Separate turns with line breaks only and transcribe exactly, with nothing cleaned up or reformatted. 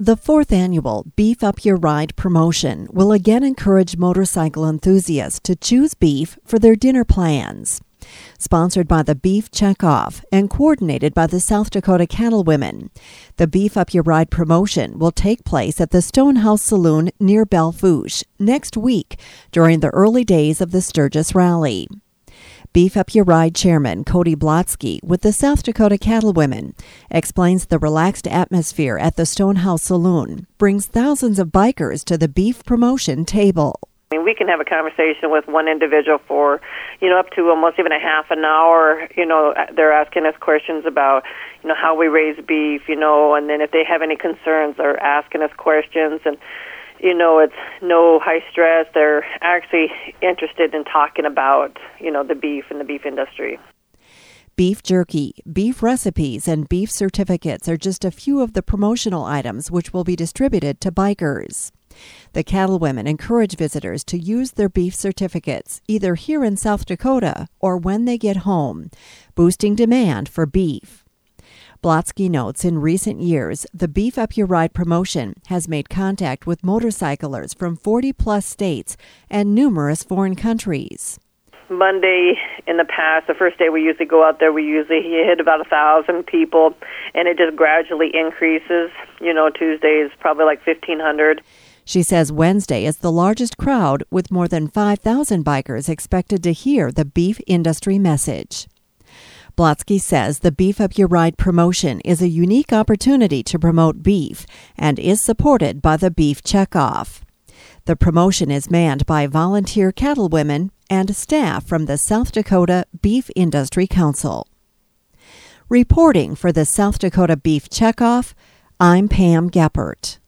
The fourth annual Beef Up Your Ride promotion will again encourage motorcycle enthusiasts to choose beef for their dinner plans. Sponsored by the Beef Checkoff and coordinated by the South Dakota Cattlewomen, the Beef Up Your Ride promotion will take place at the Stonehouse Saloon near Belle Fourche next week during the early days of the Sturgis Rally. Beef Up Your Ride Chairman Cody Blotsky with the South Dakota Cattlewomen explains the relaxed atmosphere at the Stonehouse Saloon brings thousands of bikers to the beef promotion table.
I mean, we can have a conversation with one individual for, you know, up to almost even a half an hour. You know, they're asking us questions about, you know, how we raise beef, you know, and then if they have any concerns, they're asking us questions. And, you know, it's no high stress. They're actually interested in talking about, you know, the beef and the beef industry.
Beef jerky, beef recipes, and beef certificates are just a few of the promotional items which will be distributed to bikers. The Cattlewomen encourage visitors to use their beef certificates either here in South Dakota or when they get home, boosting demand for beef. Blotsky notes in recent years, the Beef Up Your Ride promotion has made contact with motorcyclers from forty-plus states and numerous foreign countries.
Monday in the past, the first day we usually go out there, we usually hit about a thousand people, and it just gradually increases. You know, Tuesday is probably like fifteen hundred.
She says Wednesday is the largest crowd, with more than five thousand bikers expected to hear the beef industry message. Blotsky says the Beef Up Your Ride promotion is a unique opportunity to promote beef and is supported by the Beef Checkoff. The promotion is manned by volunteer cattlewomen and staff from the South Dakota Beef Industry Council. Reporting for the South Dakota Beef Checkoff, I'm Pam Geppert.